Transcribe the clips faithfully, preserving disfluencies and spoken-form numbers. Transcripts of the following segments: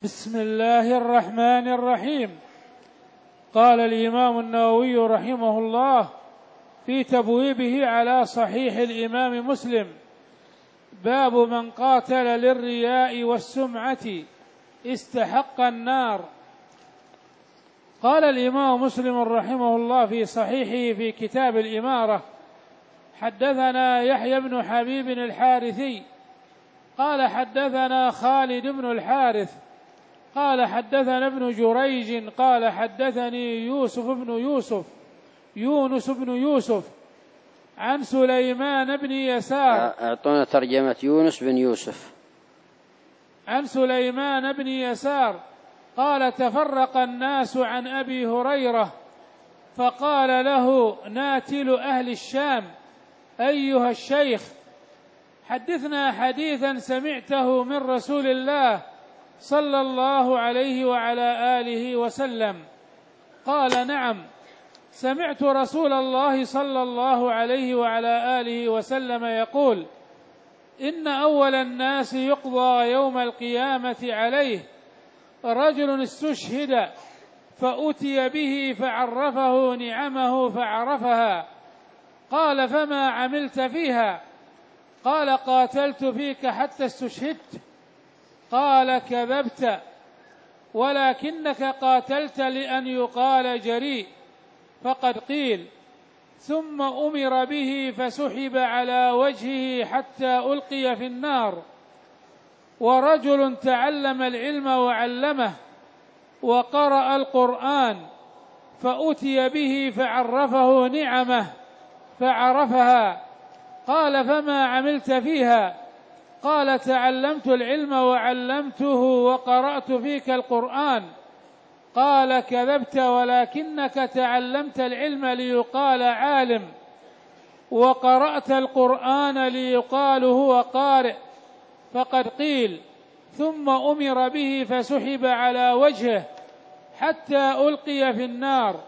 بسم الله الرحمن الرحيم. قال الإمام النووي رحمه الله في تبويبه على صحيح الإمام مسلم: باب من قاتل للرياء والسمعة استحق النار. قال الإمام مسلم رحمه الله في صحيحه في كتاب الإمارة: حدثنا يحيى بن حبيب الحارثي قال حدثنا خالد بن الحارث قال حدثنا ابن جريج قال حدثني يوسف بن يوسف يونس بن يوسف عن سليمان بن يسار. أعطونا ترجمة يونس بن يوسف. عن سليمان بن يسار قال: تفرق الناس عن أبي هريرة فقال له ناتل أهل الشام: أيها الشيخ، حدثنا حديثا سمعته من رسول الله صلى الله عليه وعلى آله وسلم. قال: نعم، سمعت رسول الله صلى الله عليه وعلى آله وسلم يقول: إن أول الناس يقضى يوم القيامة عليه رجل استشهد فأتي به فعرفه نعمه فعرفها. قال: فما عملت فيها؟ قال: قاتلت فيك حتى استشهدت. قال: كذبت، ولكنك قاتلت لأن يقال جريء، فقد قيل. ثم أمر به فسحب على وجهه حتى ألقي في النار. ورجل تعلم العلم وعلمه وقرأ القرآن فأتي به فعرفه نعمه فعرفها. قال: فما عملت فيها؟ قال: تعلمت العلم وعلمته وقرأت فيك القرآن. قال: كذبت، ولكنك تعلمت العلم ليقال عالم، وقرأت القرآن ليقال هو قارئ، فقد قيل. ثم أمر به فسحب على وجهه حتى ألقي في النار.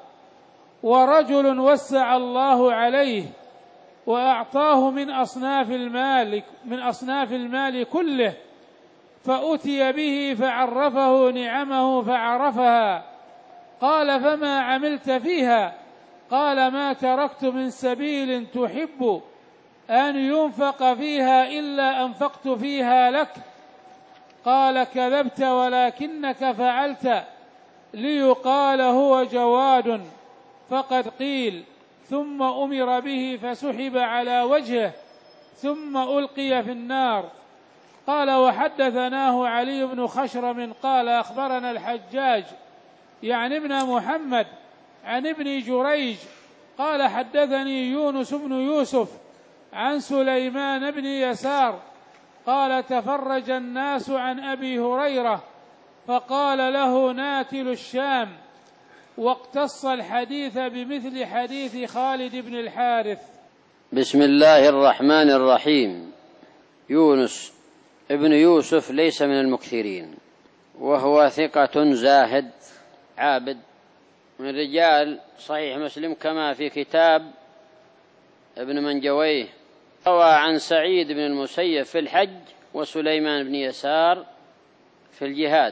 ورجل وسع الله عليه وأعطاه من أصناف المال من أصناف المال كله فأتي به فعرفه نعمه فعرفها. قال: فما عملت فيها؟ قال: ما تركت من سبيل تحب أن ينفق فيها إلا أنفقت فيها لك. قال: كذبت، ولكنك فعلت ليقال هو جواد، فقد قيل. ثم أمر به فسحب على وجهه ثم ألقي في النار. قال: وحدثناه علي بن خشرم قال: أخبرنا الحجاج يعني ابن محمد عن ابن جريج قال: حدثني يونس بن يوسف عن سليمان بن يسار قال: تفرج الناس عن أبي هريرة فقال له ناتل الشام، واقتص الحديث بمثل حديث خالد بن الحارث. بسم الله الرحمن الرحيم. يونس ابن يوسف ليس من المكثرين، وهو ثقة زاهد عابد من رجال صحيح مسلم كما في كتاب ابن منجويه. روى عن سعيد بن المسيب في الحج وسليمان بن يسار في الجهاد،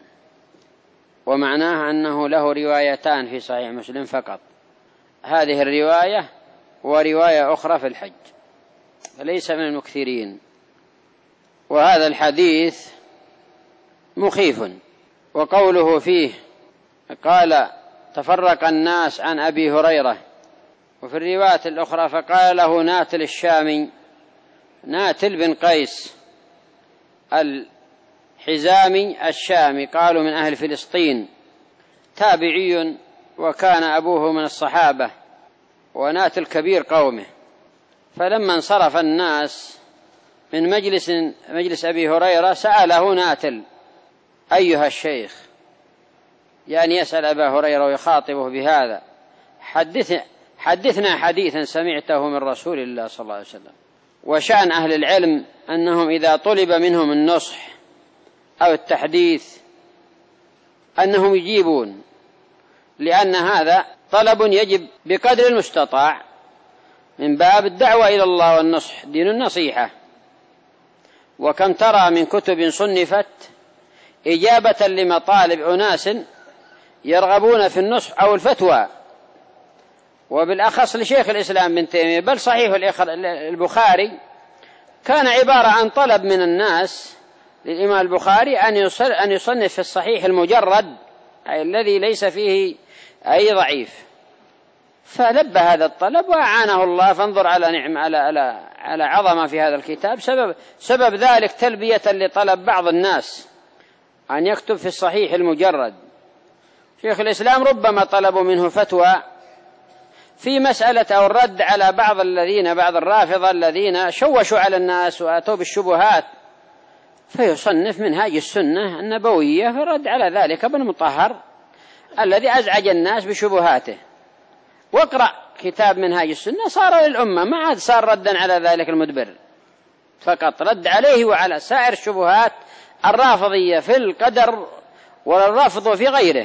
ومعناه أنه له روايتان في صحيح مسلم فقط، هذه الرواية ورواية أخرى في الحج، فليس من المكثرين. وهذا الحديث مخيف. وقوله فيه قال: تفرق الناس عن أبي هريرة، وفي الرواية الأخرى فقال له ناتل الشامي. ناتل بن قيس الحزامي الشامي، قالوا من أهل فلسطين، تابعي، وكان أبوه من الصحابة، وناتل كبير قومه. فلما انصرف الناس من مجلس مجلس أبي هريرة سأله ناتل: أيها الشيخ، يعني يسأل أبا هريرة ويخاطبه بهذا: حدث حدثنا حديثا سمعته من رسول الله صلى الله عليه وسلم. وشأن أهل العلم أنهم إذا طلب منهم النصح أو التحديث أنهم يجيبون، لأن هذا طلب يجب بقدر المستطاع من باب الدعوة إلى الله والنصح، دين النصيحة. وكم ترى من كتب صنفت إجابة لمطالب أناس يرغبون في النصح أو الفتوى، وبالأخص لشيخ الإسلام ابن تيمية. بل صحيح البخاري كان عبارة عن طلب من الناس للإمام البخاري أن يصنف في الصحيح المجرد، أي الذي ليس فيه أي ضعيف، فلبى هذا الطلب وأعانه الله. فانظر على نعم على على على عظمة في هذا الكتاب. سبب سبب ذلك تلبية لطلب بعض الناس أن يكتب في الصحيح المجرد. شيخ الإسلام ربما طلبوا منه فتوى في مسألة أو الرد على بعض الذين بعض الرافضة الذين شوشوا على الناس وأتوا بالشبهات، فيصنف منهاج السنة النبوية في الرد على ذلك ابن مطهر الذي أزعج الناس بشبهاته. واقرأ كتاب منهاج السنة صار للأمة، ما عاد صار ردا على ذلك المدبر، فقط رد عليه وعلى سائر الشبهات الرافضية في القدر والرفض في غيره.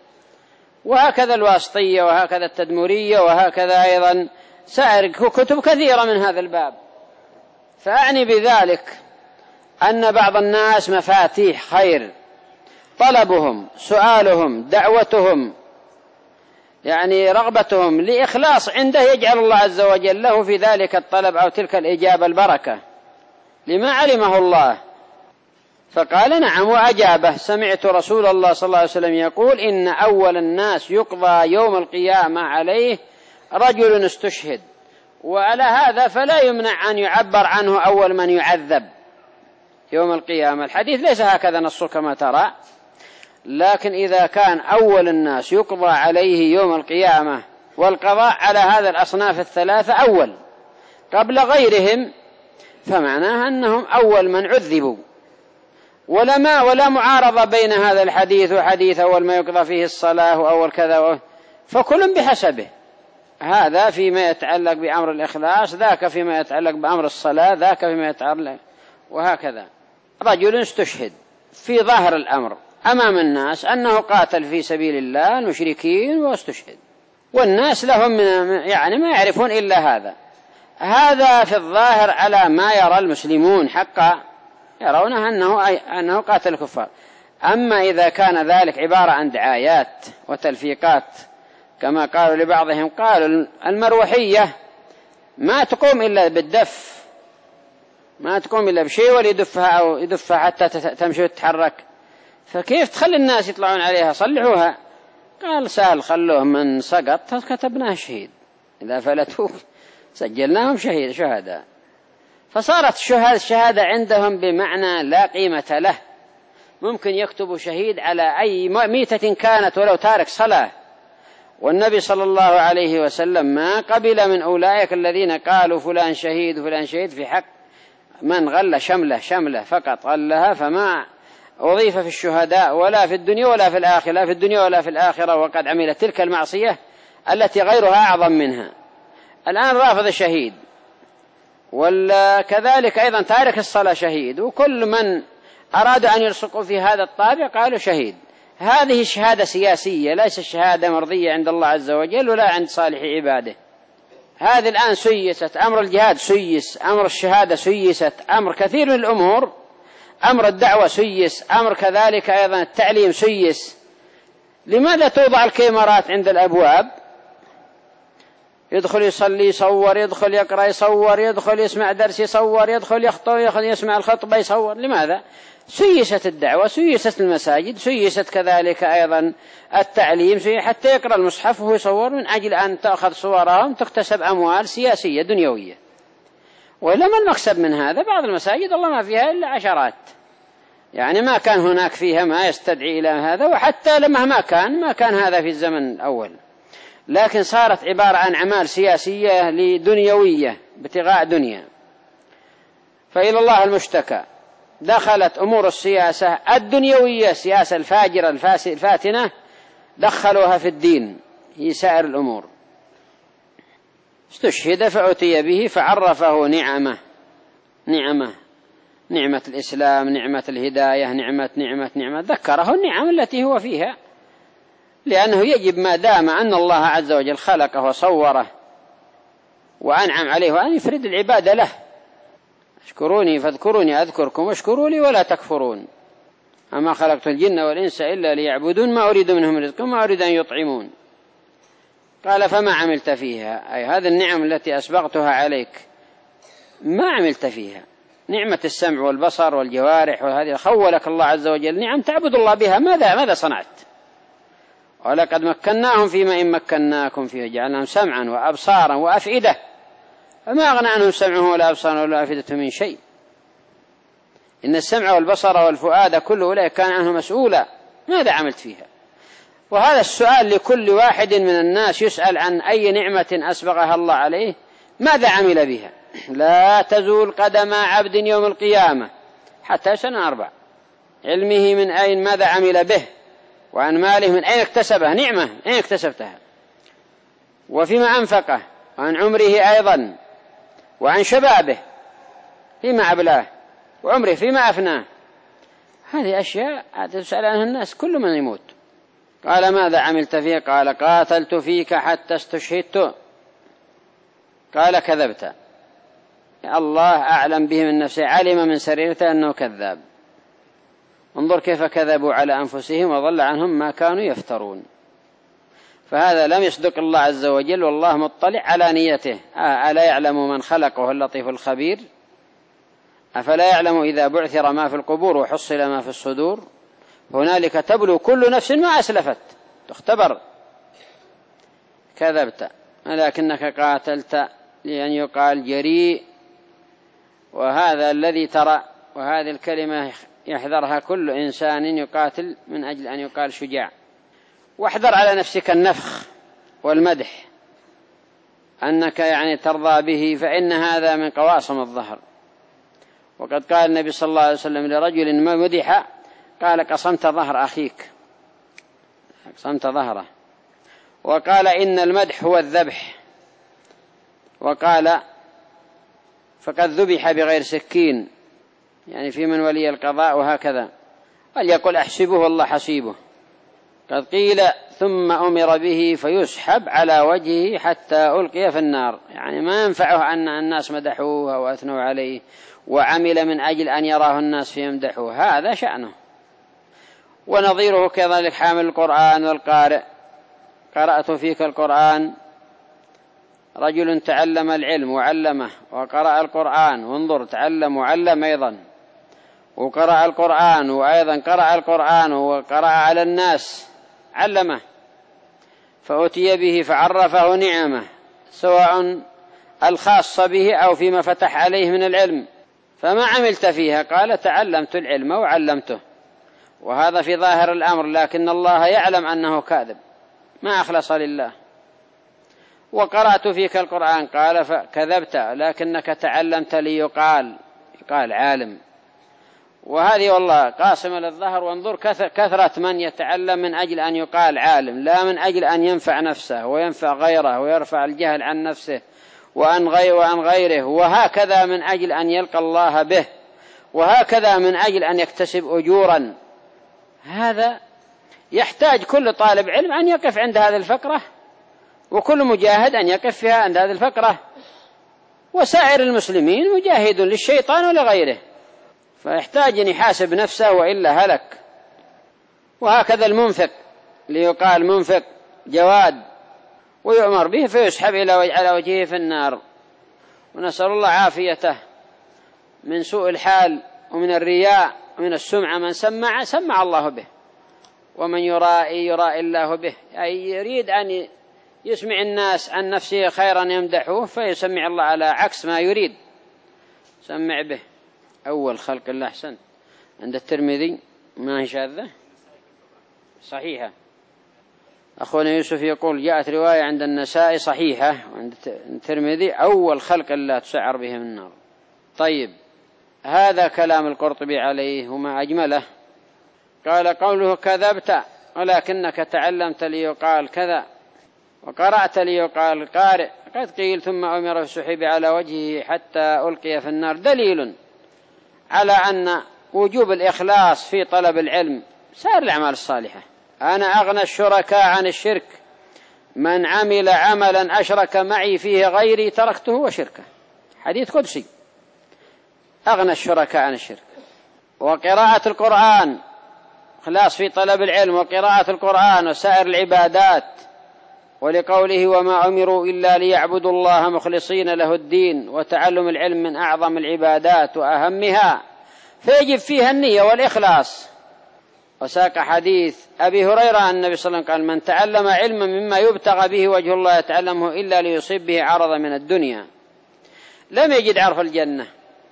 وهكذا الواسطية وهكذا التدمرية وهكذا أيضا سائر كتب كثيرة من هذا الباب. فأعني بذلك أن بعض الناس مفاتيح خير، طلبهم سؤالهم دعوتهم يعني رغبتهم لإخلاص عنده يجعل الله عز وجل له في ذلك الطلب أو تلك الإجابة البركة لما علمه الله. فقال نعم وأجابه: سمعت رسول الله صلى الله عليه وسلم يقول إن أول الناس يقضى يوم القيامة عليه رجل استشهد. وعلى هذا فلا يمنع أن يعبر عنه أول من يعذب يوم القيامة. الحديث ليس هكذا نص كما ترى، لكن إذا كان أول الناس يقضى عليه يوم القيامة، والقضاء على هذا الأصناف الثلاثة أول قبل غيرهم، فمعناها أنهم أول من عذبوا. ولا ما ولا معارضة بين هذا الحديث وحديث أول ما يقضى فيه الصلاة وأول كذا، فكل بحسبه. هذا فيما يتعلق بأمر الإخلاص، ذاك فيما يتعلق بأمر الصلاة، ذاك فيما يتعلق، وهكذا. رجل استشهد في ظاهر الأمر أمام الناس أنه قاتل في سبيل الله المشركين واستشهد، والناس لهم من يعني ما يعرفون إلا هذا. هذا في الظاهر على ما يرى المسلمون حقا، يرون أنه, أنه قاتل الكفار. أما إذا كان ذلك عبارة عن دعايات وتلفيقات كما قالوا لبعضهم، قالوا المروحية ما تقوم إلا بالدف، ما تقوم إلا بشيء وليدفها أو يدفها حتى تمشي وتتحرك، فكيف تخلي الناس يطلعون عليها؟ صلحوها. قال سهل، خلوه من سقط كتبناه شهيد، إذا فلتوه سجلناهم شهيد شهداء. فصارت الشهادة عندهم بمعنى لا قيمة له، ممكن يكتبوا شهيد على أي ميتة كانت ولو تارك صلاة. والنبي صلى الله عليه وسلم ما قبل من أولئك الذين قالوا فلان شهيد وفلان شهيد في حق من غل شمله شمله فقط غلها، فما أضيف في الشهداء ولا في الدنيا ولا في الآخرة، لا في الدنيا ولا في الآخرة، وقد عمل تلك المعصية التي غيرها أعظم منها. الآن رافض شهيد، وكذلك أيضا تارك الصلاة شهيد، وكل من أرادوا أن يلصقوا في هذا الطابع قالوا شهيد. هذه شهادة سياسية، ليس شهادة مرضية عند الله عز وجل ولا عند صالح عباده. هذه الآن سيست، أمر الجهاد سيس، أمر الشهادة سيست، أمر كثير من الأمور، أمر الدعوة سيس، أمر كذلك أيضا التعليم سيس. لماذا توضع الكاميرات عند الأبواب؟ يدخل يصلي يصور، يدخل يقرأ يصور، يدخل يسمع درس يصور، يدخل يخطب يدخل يسمع الخطبة يصور. لماذا؟ سيست الدعوة، سيست المساجد، سيست كذلك أيضا التعليم، حتى يقرأ المصحف وهو يصور من أجل أن تأخذ صورهم تكتسب أموال سياسية دنيوية. ولما المقصد من هذا؟ بعض المساجد الله ما فيها إلا عشرات، يعني ما كان هناك فيها ما يستدعي إلى هذا، وحتى لما ما كان ما كان هذا في الزمن الأول، لكن صارت عبارة عن أعمال سياسية لدنيوية ابتغاء دنيا. فإلى الله المشتكى، دخلت أمور السياسة الدنيوية، السياسة الفاجرة الفاتنة، دخلوها في الدين هي سائر الأمور. استشهد فأتي به فعرفه نعمة نعمة نعمة الإسلام، نعمة الهداية، نعمة نعمة نعمة ذكره النعم التي هو فيها، لأنه يجب ما دام أن الله عز وجل خلقه وصوره وأنعم عليه وأن يفرد العبادة له. اشكروني فاذكروني أذكركم واشكروا لي ولا تكفرون. أما خلقت الجن والإنس إلا ليعبدون ما أريد منهم رزقا وما أريد أن يطعمون. قال فما عملت فيها، أي هذه النعم التي أسبغتها عليك ما عملت فيها، نعمة السمع والبصر والجوارح، وهذه خولك الله عز وجل نعم تعبد الله بها، ماذا ماذا صنعت؟ ولقد مكناهم فيما إن مكناكم فيه جعلناهم سمعا وأبصارا وأفئدة فما أغنى عنهم سمعهم ولا أبصارهم ولا أفئدة من شيء. إن السمع والبصر والفؤاد كل أولئك كان عنه مسؤولا، ماذا عملت فيها؟ وهذا السؤال لكل واحد من الناس، يسأل عن أي نعمة أسبغها الله عليه ماذا عمل بها. لا تزول قدم عبد يوم القيامة حتى يسأل عن أربع: علمه من أين ماذا عمل به، وعن ماله من أين اكتسبه، نعمة أين اكتسبتها، وفيما أنفقه، وعن عمره أيضا، وعن شبابه فيما أبلاه، وعمره فيما أفناه. هذه أشياء تسأل عنها الناس كل من يموت. قال ماذا عملت فيه؟ قال قاتلت فيك حتى استشهدت. قال كذبت. الله أعلم به من نفسه، علم من سريرته أنه كذاب. انظر كيف كذبوا على أنفسهم وضل عنهم ما كانوا يفترون. فهذا لم يصدق الله عز وجل، والله مطلع على نيته. ألا يعلم من خلق وهو اللطيف الخبير؟ أفلا يعلم إذا بعثر ما في القبور وحصل ما في الصدور هنالك تبلو كل نفس ما أسلفت، تختبر. كذبت ولكنك قاتلت لأن يقال جريء، وهذا الذي ترى، وهذه الكلمة يحذرها كل إنسان يقاتل من أجل أن يقال شجاع. واحذر على نفسك النفخ والمدح، أنك يعني ترضى به، فإن هذا من قواصم الظهر. وقد قال النبي صلى الله عليه وسلم لرجل ما مدح قال قصمت ظهر أخيك، قصمت ظهره. وقال إن المدح هو الذبح. وقال فقد ذبح بغير سكين، يعني في من ولي القضاء. وهكذا وليقل أحسبه والله حسيبه. قد قيل ثم أمر به فيسحب على وجهه حتى ألقي في النار، يعني ما ينفعه أن الناس مدحوه وأثنوا عليه وعمل من أجل أن يراه الناس فيمدحوه، هذا شأنه. ونظيره كذلك حامل القرآن والقارئ. قرأت فيك القرآن، رجل تعلم العلم وعلمه وقرأ القرآن، وانظر تعلم وعلم أيضا، وقرأ القرآن وأيضا قرأ القرآن وقرأ على الناس علمه، فأتي به فعرفه نعمه سواء الخاصة به أو فيما فتح عليه من العلم. فما عملت فيها؟ قال تعلمت العلم وعلمته. وهذا في ظاهر الأمر، لكن الله يعلم أنه كاذب ما أخلص لله. وقرأت فيك القرآن قال فكذبت لكنك تعلمت ليقال يقال عالم. وهذه والله قاسمة للظهر. وانظر كثرة من يتعلم من أجل أن يقال عالم، لا من أجل أن ينفع نفسه وينفع غيره ويرفع الجهل عن نفسه وعن غيره وعن غيره، وهكذا من أجل أن يلقى الله به، وهكذا من أجل أن يكتسب أجورا. هذا يحتاج كل طالب علم أن يقف عند هذه الفقرة، وكل مجاهد أن يقف فيها عند هذه الفقرة، وسائر المسلمين مجاهد للشيطان ولغيره، فيحتاج أن يحاسب نفسه وإلا هلك. وهكذا المنفق ليقال منفق جواد، ويؤمر به فيسحب إلى على وجهه في النار. ونسأل الله عافيته من سوء الحال ومن الرياء ومن السمعة. من سمع سمع الله به، ومن يرائي يرائي الله به، أي يريد أن يسمع الناس عن نفسه خيرا يمدحوه فيسمع الله على عكس ما يريد. سمع به. أول خلق الله أحسن عند الترمذي، ما هي شاذة صحيحة. أخونا يوسف يقول جاءت رواية عند النسائي صحيحة، وعند الترمذي أول خلق الله تسعر به من النار. طيب، هذا كلام القرطبي عليه وما أجمله. قال قوله كذبت ولكنك تعلمت ليقال كذا وقرأت ليقال قارئ. قد قيل ثم أمر السحب على وجهه حتى ألقي في النار، دليل على أن وجوب الإخلاص في طلب العلم سائر الأعمال الصالحة. أنا أغنى الشركاء عن الشرك، من عمل عملا أشرك معي فيه غيري تركته وشركه، حديث قدسي. أغنى الشركاء عن الشرك. وقراءة القرآن إخلاص في طلب العلم وقراءة القرآن وسائر العبادات، ولقوله وما أمروا إلا ليعبدوا الله مخلصين له الدين، وتعلم العلم من أعظم العبادات وأهمها، فيجب فيها النية والإخلاص. وساق حديث أبي هريرة النبي صلى الله عليه وسلم قال من تعلم علما مما يبتغى به وجه الله يتعلمه إلا ليصيب به عرضا من الدنيا لم يجد عرف الجنة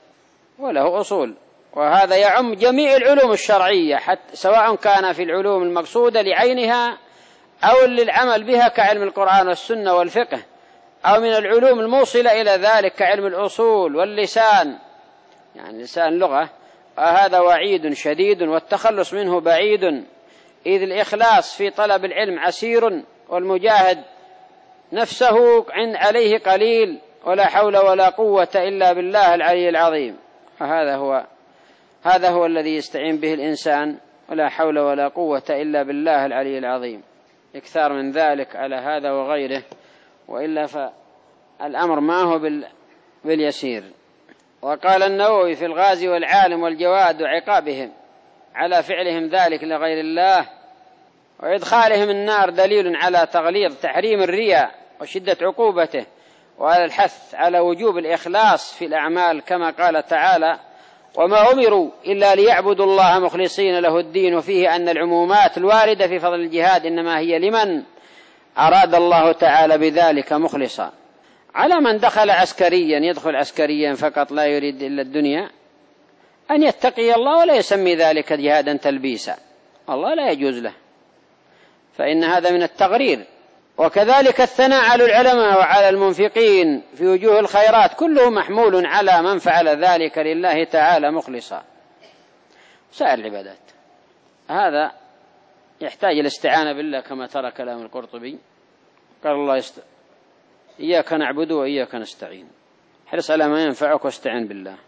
وله أصول. وهذا يعم جميع العلوم الشرعية، حتى سواء كان في العلوم المقصودة لعينها أو للعمل بها كعلم القرآن والسنة والفقه، أو من العلوم الموصلة إلى ذلك كعلم الأصول واللسان، يعني لسان لغة. وهذا وعيد شديد والتخلص منه بعيد، إذ الإخلاص في طلب العلم عسير، والمجاهد نفسه عليه قليل، ولا حول ولا قوة إلا بالله العلي العظيم. وهذا هو هذا هو الذي يستعين به الإنسان، ولا حول ولا قوة إلا بالله العلي العظيم. إكثار من ذلك على هذا وغيره، وإلا فالأمر ما هو باليسير. وقال النووي في الغازي والعالم والجواد وعقابهم على فعلهم ذلك لغير الله وإدخالهم النار دليل على تغليظ تحريم الرياء وشدة عقوبته، وعلى الحث على وجوب الإخلاص في الأعمال، كما قال تعالى وما أمروا إلا ليعبدوا الله مخلصين له الدين. وفيه أن العمومات الواردة في فضل الجهاد إنما هي لمن أراد الله تعالى بذلك مخلصا. على من دخل عسكريا يدخل عسكريا فقط لا يريد إلا الدنيا أن يتقي الله ولا يسمي ذلك جهادا تلبيسا، الله لا يجوز له، فإن هذا من التغرير. وكذلك الثناء على العلماء وعلى المنفقين في وجوه الخيرات كله محمول على من فعل ذلك لله تعالى مخلصا. سائر العبادات هذا يحتاج الاستعانة بالله، كما ترى كلام القرطبي قال الله يست... إياك نعبد وإياك نستعين، حرص على ما ينفعك واستعين بالله.